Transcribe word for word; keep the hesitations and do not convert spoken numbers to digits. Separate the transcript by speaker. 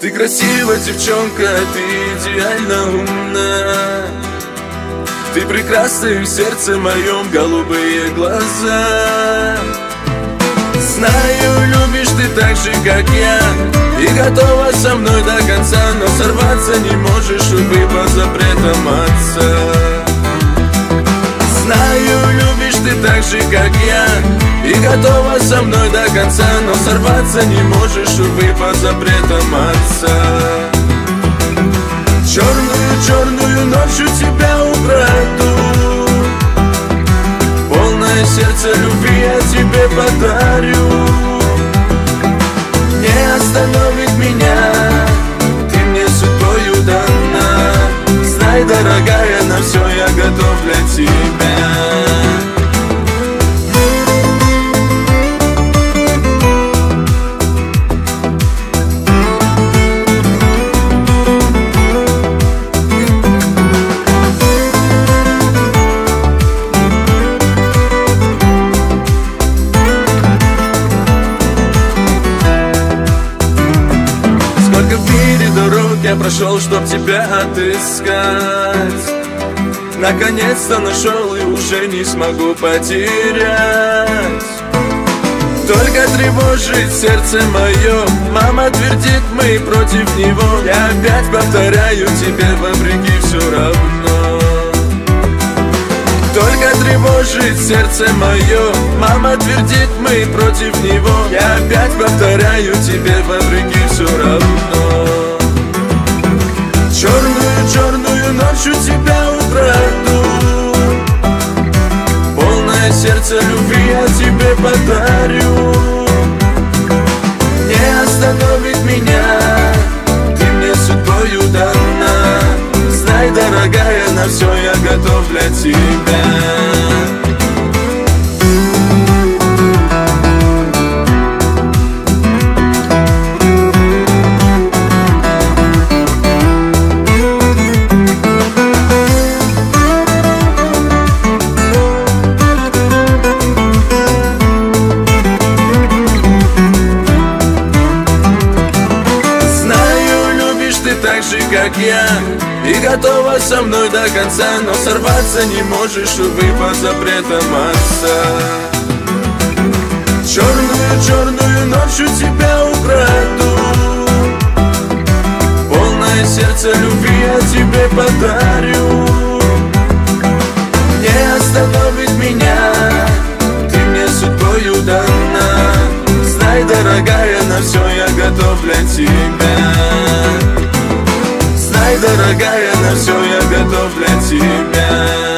Speaker 1: Ты красивая девчонка, ты идеально умна. Ты прекрасна, и в сердце моем голубые глаза. Знаю, любишь ты так же, как я, и готова со мной до конца, но сорваться не можешь, увы, по запретам отца. Знаю, любишь ты так же, как я, и готова со мной до конца, но сорваться не можешь, увы, по запретам отца. Черную-черную ночь у тебя украду, полное сердце любви я тебе подарю. Не остановит меня, ты мне судьбою дана. Знай, дорогая, на все я готов для тебя. Сколько в мире дорог я прошел, чтоб тебя отыскать. Наконец-то нашел и уже не смогу потерять. Только тревожит сердце мое, мама твердит, мы против него. Я опять повторяю тебе, вопреки все равно. Только тревожит сердце мое, мама твердит, мы против него. Я опять повторяю тебе, вопреки все равно. Черную-черную ночь у тебя украду, полное сердце любви я тебе подарю. Не остановит меня, ты мне судьбою дана. Знай, дорогая, на все я готов для тебя. Так же, как я, и готова со мной до конца, но сорваться не можешь, увы, по запретам отца. Черную-черную ночь у тебя украду, полное сердце любви я тебе подарю. Не остановит меня, ты мне судьбою дана. Знай, дорогая, на все я готов для тебя. Знай, дорогая, на все я готов для тебя.